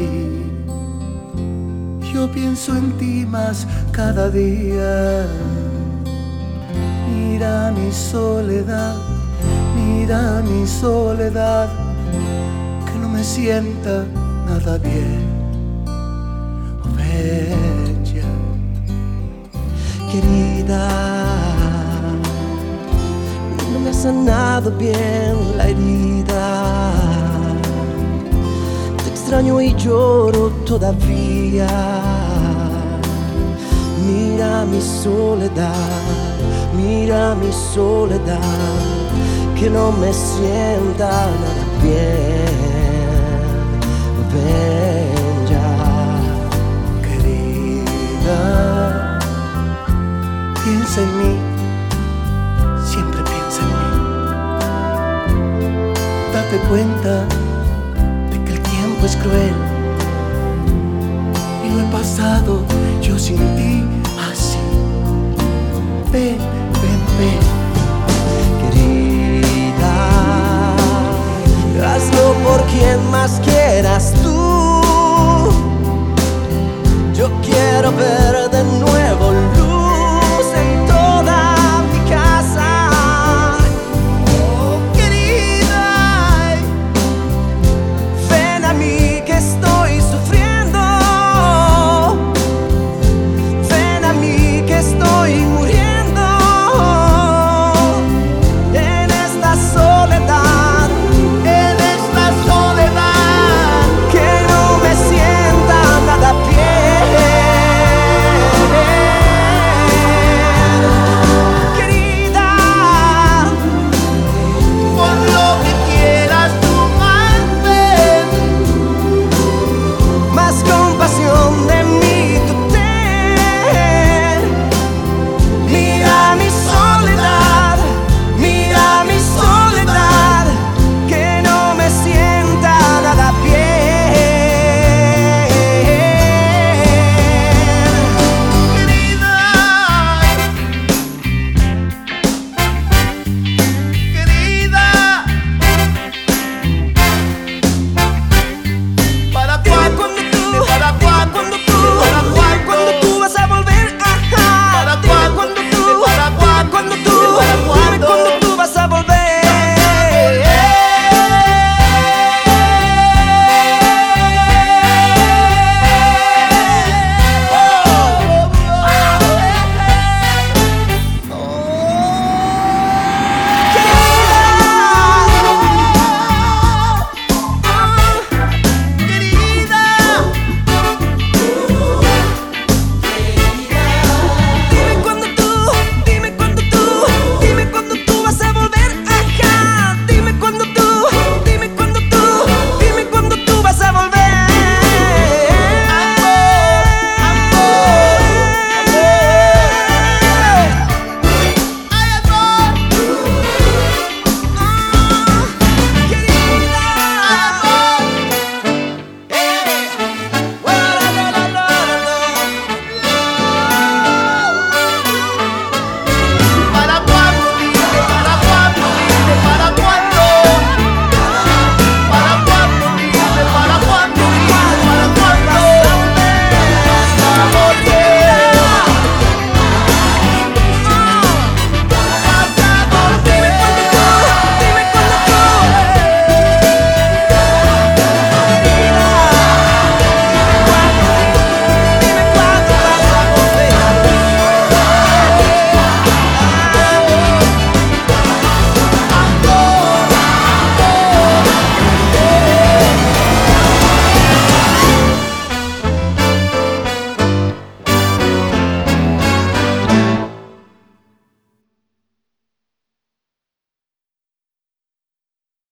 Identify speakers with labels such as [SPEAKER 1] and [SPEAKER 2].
[SPEAKER 1] Yo pienso en ti más cada día. Mira mi soledad, mira mi soledad, que no me sienta nada bien. Oh, bella
[SPEAKER 2] querida, no me ha sanado bien la herida. Te extraño y lloro todavía. Mira mi soledad, que no me sienta nada bien. Ven ya,
[SPEAKER 1] querida, piensa en mí, siempre piensa en mí. Date cuenta de que el tiempo es cruel y lo he pasado yo sin ti así. Ven, ven, ven.
[SPEAKER 2] querida, hazlo por quien más quieras tú.